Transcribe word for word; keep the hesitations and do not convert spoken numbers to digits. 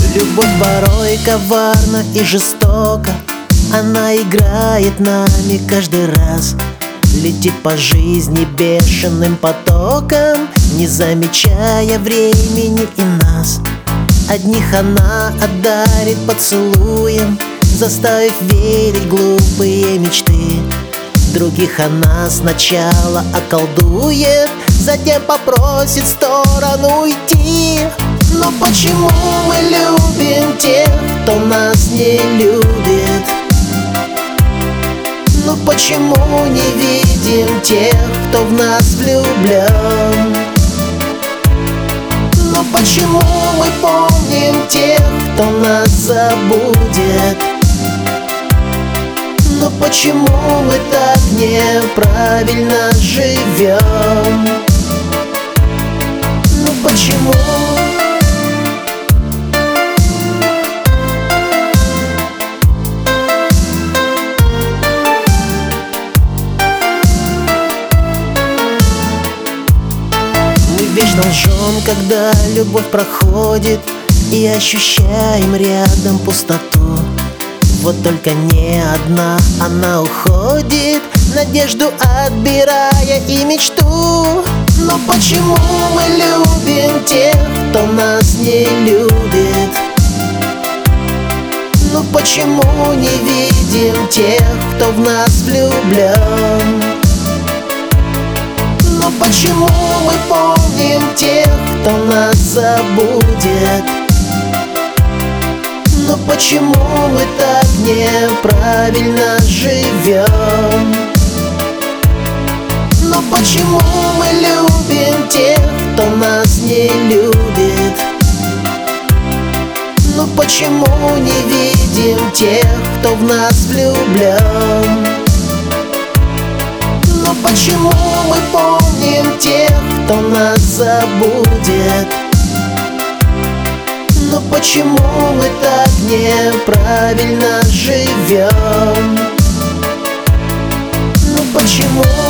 Любовь порой коварна и жестока, она играет нами каждый раз. Летит по жизни бешеным потоком, не замечая времени и нас. Одних она одарит поцелуем, заставив верить глупые мечты. Других она сначала околдует, затем попросит в сторону уйти. Но почему мы любим тех, кто нас не любит? Ну почему не видим тех, кто в нас влюблен? Но почему мы помним тех, кто нас забудет? Но почему мы так неправильно живем? Ну почему? Вечно лжем, когда любовь проходит, и ощущаем рядом пустоту. Вот только не одна она уходит, надежду отбирая и мечту. Но почему мы любим тех, кто нас не любит? Ну почему не видим тех, кто в нас влюблен? Но почему мы помним тех, кто нас забудет? Но почему мы так неправильно живем? Но почему мы любим тех, кто нас не любит? Но почему не видим тех, кто в нас влюблен? Но почему мы помним тех, кто нас забудет? Но почему мы так неправильно живем? Ну почему?